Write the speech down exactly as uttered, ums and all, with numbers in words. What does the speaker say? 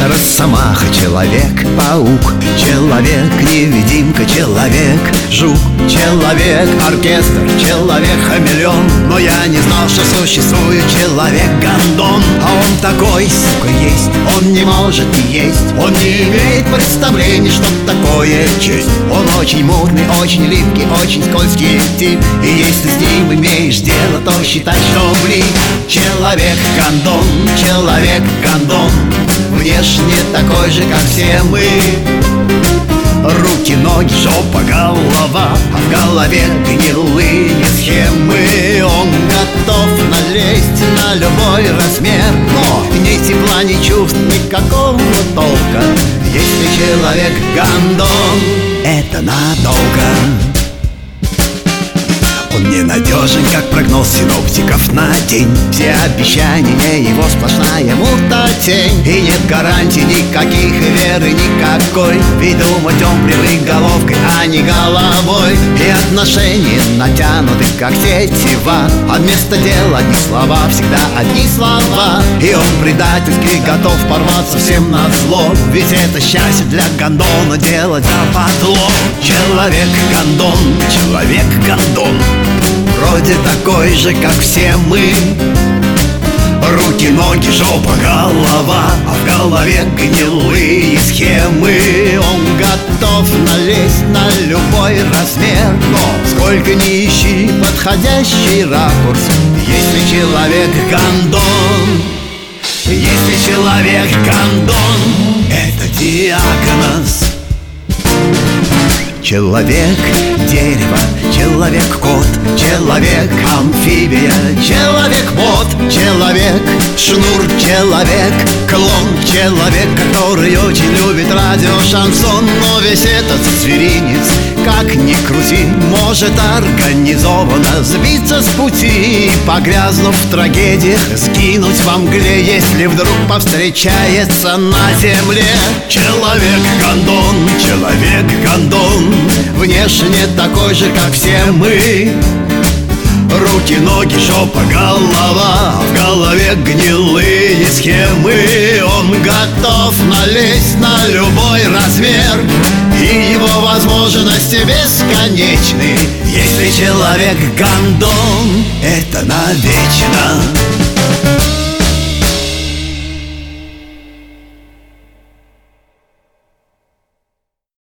росомаха, человек-паук, человек-невидимка, человек-жук, человек-оркестр, человек-хамелеон. Но я не знал, что существует человек-гондон. А он такой, сука, есть, он не может не есть, он не имеет представления, что такое честь. Он очень мутный, очень липкий, очень скользкий тип. И если с ним имеешь дело, то считай, что влип. Человек-гондон, человек-гондон, внешне такой же, как все мы. Руки, ноги, жопа, голова, а в голове гнилые схемы. Он готов налезть на любой размер, но ни тепла, ни чувств, никакого толка. Если человек-гондон, это надолго. Он ненадежен, как прогноз синоптиков на день. Все обещания его сплошная мута-тень. И нет гарантий никаких, и веры никакой. Ведь думать он привык головкой, а не головой. И отношения натянуты, как тетива. А вместо дела одни слова, всегда одни слова. И он предательски готов порваться всем на зло. Ведь это счастье для гондона делать западло. Человек-гондон, человек-гондон, вроде такой же, как все мы. Руки, ноги, жопа, голова, а в голове гнилые схемы. Он готов налезть на любой размер, но сколько ни ищи подходящий ракурс, если человек-гондон, если человек-гондон, это диагноз. Человек-дерево, человек-кот, человек-амфибия, человек-бот, человек-шнур, человек-клон, человек, который очень любит радио-шансон. Но весь этот зверинец, как ни крути, может организованно сбиться с пути, погрязнув в трагедиях, сгинуть во мгле, если вдруг повстречается на земле. Человек-гондон, человек-гондон, внешне такой же, как все мы. Руки, ноги, жопа, голова, в голове гнилые схемы. Он готов налезть на любой размер, и его возможности бесконечны. Если человек-гондон, это навечно.